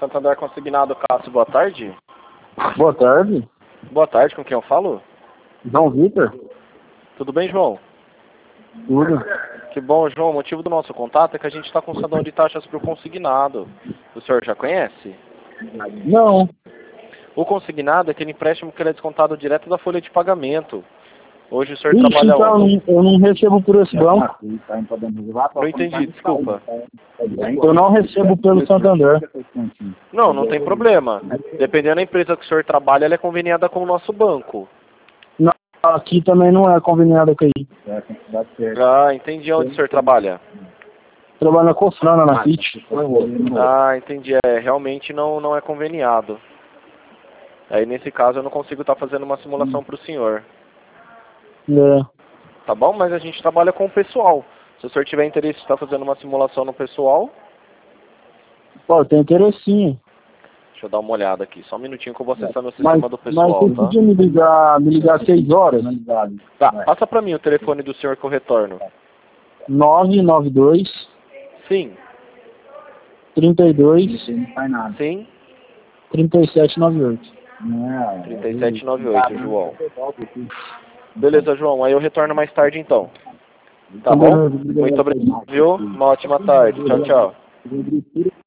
Santander Consignado, Cássio, boa tarde. Boa tarde. Boa tarde, com quem eu falo? João Vitor. Tudo bem, João? Tudo. Que bom, João. O motivo do nosso contato é que a gente está com um salão de taxas para o consignado. O senhor já conhece? Não. O consignado é aquele empréstimo que ele é descontado direto da folha de pagamento. Hoje o senhor Ixi, trabalha então onde? eu não recebo por esse banco. Não entendi, desculpa. Eu não recebo pelo Santander. Não, não tem problema. Dependendo da empresa que o senhor trabalha, ela é conveniada com o nosso banco. Não, aqui também não é conveniado com aí. Ah, entendi. Onde o senhor trabalha? Trabalho na Cofrana, na FIT. Ah, entendi. Realmente não é conveniado. Aí, nesse caso, eu não consigo estar fazendo uma simulação para o senhor. É. Tá bom? Mas a gente trabalha com o pessoal. Se o senhor tiver interesse em estar fazendo uma simulação no pessoal... Pô, eu tenho interessinho. Deixa eu dar uma olhada aqui. Só um minutinho que eu vou acessar meu sistema do pessoal, mas você tá? podia me ligar às 6 horas? Tá, passa pra mim o telefone do senhor que eu retorno. 992 Sim. 32 Sim. 3798. 3798, João. Beleza, João. Aí eu retorno mais tarde, então. Tá bom? Muito obrigado, viu? Uma ótima tarde. Tchau, tchau.